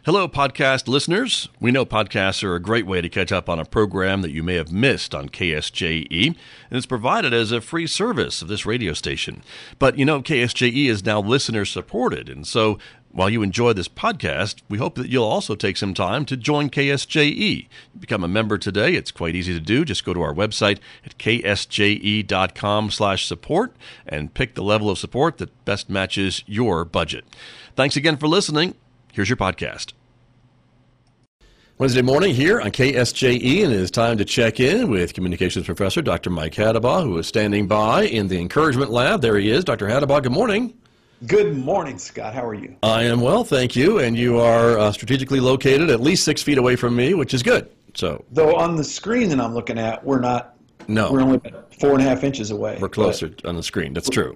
Hello, podcast listeners. We know podcasts are a great way to catch up on a program that you may have missed on KSJE, and it's provided as a free service of this radio station. But you know, KSJE is now listener-supported, and so while you enjoy this podcast, we hope that you'll also take some time to join KSJE. Become a member today. It's quite easy to do. Just go to our website at ksje.com/support and pick the level of support that best matches your budget. Thanks again for listening. Here's your podcast. Wednesday morning here on KSJE, and it is time to check in with Communications Professor Dr. Mike Hadabaugh, who is standing by in the Encouragement Lab. There he is. Dr. Hadabaugh, good morning. Good morning, Scott. How are you? I am well, thank you. And you are strategically located at least 6 feet away from me, which is good. So, though on the screen that I'm looking at, we're not. No. We're only 4.5 inches away. We're closer on the screen. That's true.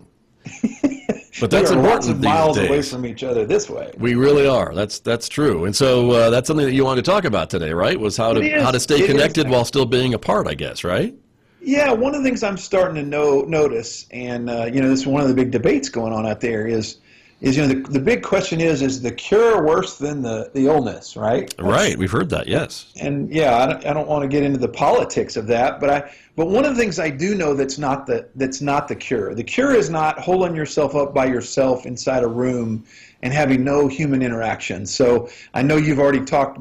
But that's we are important lots of miles these days. away from each other this way. We really are. That's true. And so that's something that you wanted to talk about today, right? Was how to stay connected while still being apart, I guess, right? Yeah, one of the things I'm starting to notice, and this is one of the big debates going on out there is the big question is the cure worse than the illness, right? Right. We've heard that, yes. And yeah, I don't want to get into the politics of that, but one of the things I do know that's not the cure. The cure is not holding yourself up by yourself inside a room and having no human interaction. So I know you've already talked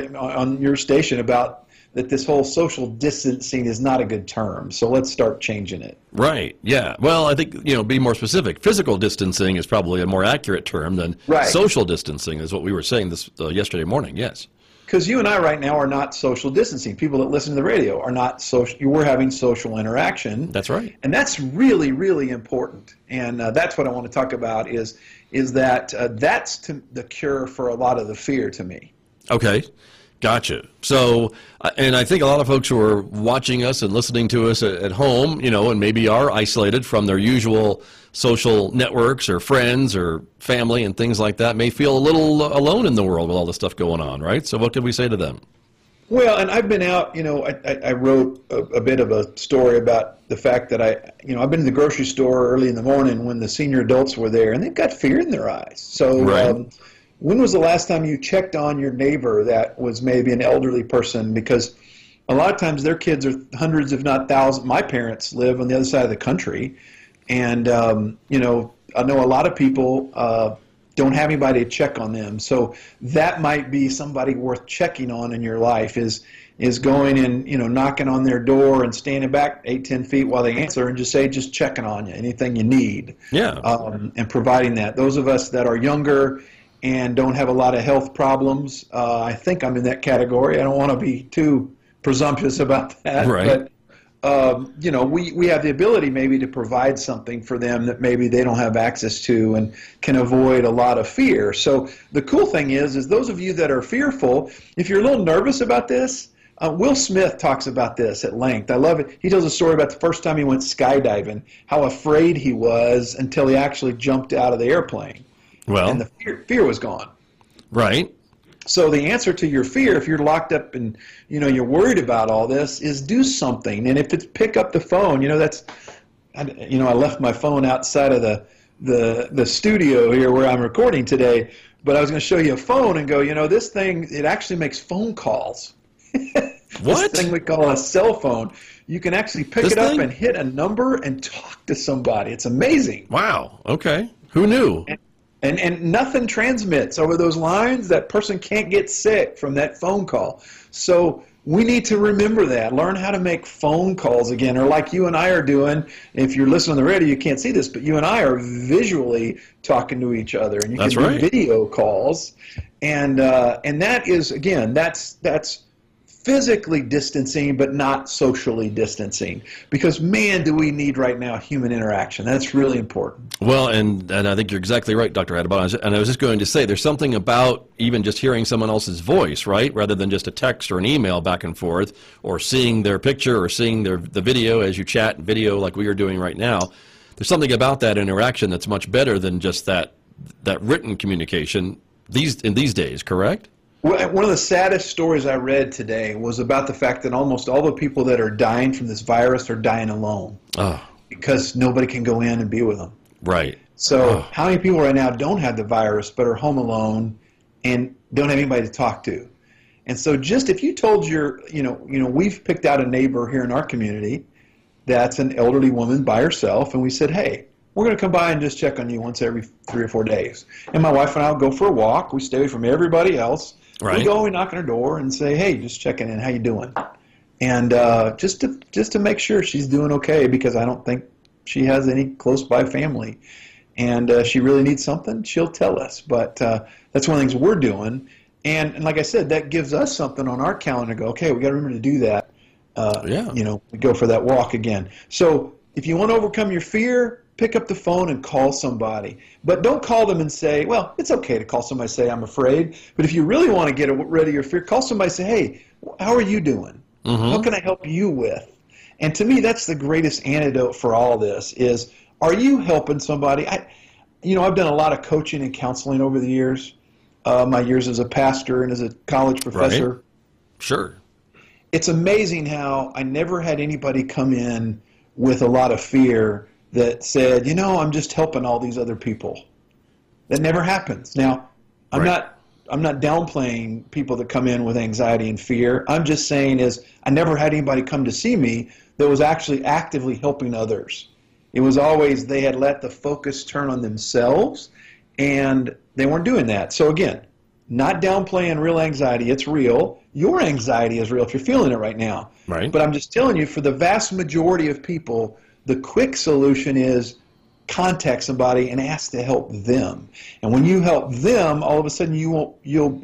on your station about that this whole social distancing is not a good term. So let's start changing it. Right. Yeah. Well, I think, be more specific. Physical distancing is probably a more accurate term than social distancing is what we were saying this yesterday morning. Yes. Because you and I right now are not social distancing. People that listen to the radio are not social. We're having social interaction. That's right. And that's really, really important. And that's what I want to talk about is that that's the cure for a lot of the fear to me. Okay. Gotcha. So, and I think a lot of folks who are watching us and listening to us at home, and maybe are isolated from their usual social networks or friends or family and things like that may feel a little alone in the world with all this stuff going on, right? So what could we say to them? Well, and I've been out, I wrote a bit of a story about the fact that I've been in the grocery store early in the morning when the senior adults were there, and they've got fear in their eyes. So, right. When was the last time you checked on your neighbor that was maybe an elderly person? Because a lot of times their kids are hundreds, if not thousands. My parents live on the other side of the country, and I know a lot of people don't have anybody to check on them. So that might be somebody worth checking on in your life. Is going and knocking on their door and standing back 8-10 feet while they answer and just checking on you, anything you need. Yeah. And providing that. Those of us that are younger and don't have a lot of health problems, I think I'm in that category. I don't want to be too presumptuous about that. Right. But, we have the ability maybe to provide something for them that maybe they don't have access to and can avoid a lot of fear. So the cool thing is those of you that are fearful, if you're a little nervous about this, Will Smith talks about this at length. I love it. He tells a story about the first time he went skydiving, how afraid he was until he actually jumped out of the airplane. Well, and the fear was gone. Right. So the answer to your fear, if you're locked up and you're worried about all this, is do something. And if it's pick up the phone, I left my phone outside of the studio here where I'm recording today. But I was going to show you a phone and go, this thing, it actually makes phone calls. What? This thing we call a cell phone. You can actually pick it up and hit a number and talk to somebody. It's amazing. Wow. Okay. Who knew? And nothing transmits over those lines. That person can't get sick from that phone call. So we need to remember that. Learn how to make phone calls again, or like you and I are doing. If you're listening on the radio, you can't see this, but you and I are visually talking to each other, and you can do video calls. And that is, again, that's physically distancing, but not socially distancing. Because, man, do we need right now human interaction. That's really important. Well, and I think you're exactly right, Dr. Hadabaugh. And I was just going to say, there's something about even just hearing someone else's voice, right, rather than just a text or an email back and forth, or seeing their picture or seeing the video as you chat and video like we are doing right now. There's something about that interaction that's much better than just that written communication in these days, correct? One of the saddest stories I read today was about the fact that almost all the people that are dying from this virus are dying alone because nobody can go in and be with them. Right. So how many people right now don't have the virus but are home alone and don't have anybody to talk to. And so just if you told we've picked out a neighbor here in our community that's an elderly woman by herself, and we said, hey, we're going to come by and just check on you once every 3 or 4 days. And my wife and I will go for a walk. We stay away from everybody else. Right. We go, we knock on her door and say, hey, just checking in, how you doing? And just to make sure she's doing okay, because I don't think she has any close by family. And she really needs something, she'll tell us. But that's one of the things we're doing. And like I said, that gives us something on our calendar to go, okay, we got to remember to do that. We go for that walk again. So if you want to overcome your fear, pick up the phone and call somebody. But don't call them and say, well, it's okay to call somebody and say, I'm afraid. But if you really want to get rid of your fear, call somebody and say, hey, how are you doing? Mm-hmm. What can I help you with? And to me, that's the greatest antidote for all this is, are you helping somebody? I've done a lot of coaching and counseling over the years, my years as a pastor and as a college professor. Right. Sure. It's amazing how I never had anybody come in with a lot of fear that said, I'm just helping all these other people. That never happens. Now, I'm not downplaying people that come in with anxiety and fear. I'm just saying I never had anybody come to see me that was actually actively helping others. It was always they had let the focus turn on themselves, and they weren't doing that. So again, not downplaying real anxiety. It's real. Your anxiety is real if you're feeling it right now. Right. But I'm just telling you, for the vast majority of people, the quick solution is contact somebody and ask to help them. And when you help them, all of a sudden you'll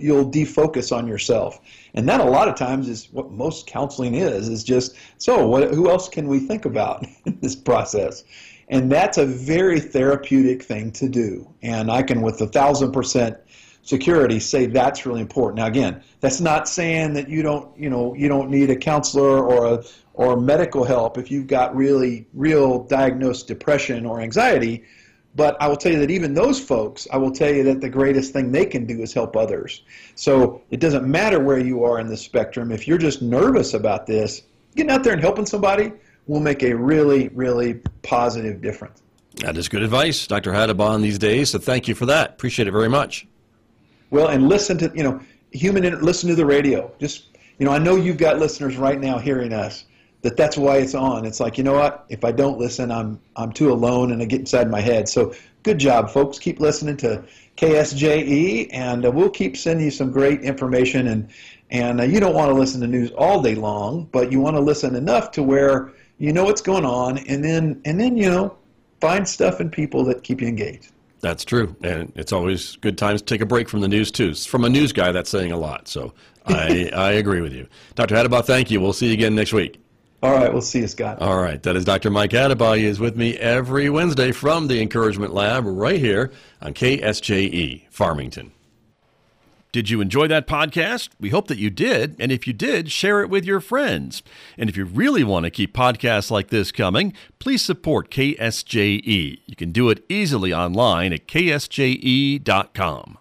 defocus on yourself. And that a lot of times is what most counseling is just, who else can we think about in this process? And that's a very therapeutic thing to do. And I can, with 1,000% security, say that's really important. Now again, that's not saying that you don't need a counselor or medical help if you've got real diagnosed depression or anxiety. But I will tell you that even those folks, I will tell you that the greatest thing they can do is help others. So it doesn't matter where you are in the spectrum. If you're just nervous about this, getting out there and helping somebody will make a really, really positive difference. That is good advice, Dr. Hadabon, these days. So thank you for that. Appreciate it very much. Well, and listen to, listen to the radio. Just, I know you've got listeners right now hearing us. That's why it's on. It's like, you know what? If I don't listen, I'm too alone and I get inside my head. So good job, folks. Keep listening to KSJE, and we'll keep sending you some great information. And you don't want to listen to news all day long, but you want to listen enough to where you know what's going on, and then find stuff and people that keep you engaged. That's true. And it's always good times to take a break from the news, too. From a news guy, that's saying a lot. So I agree with you. Dr. Hadabon, thank you. We'll see you again next week. All right. We'll see you, Scott. All right. That is Dr. Mike Hadabon. He is with me every Wednesday from the Encouragement Lab right here on KSJE, Farmington. Did you enjoy that podcast? We hope that you did. And if you did, share it with your friends. And if you really want to keep podcasts like this coming, please support KSJE. You can do it easily online at ksje.com.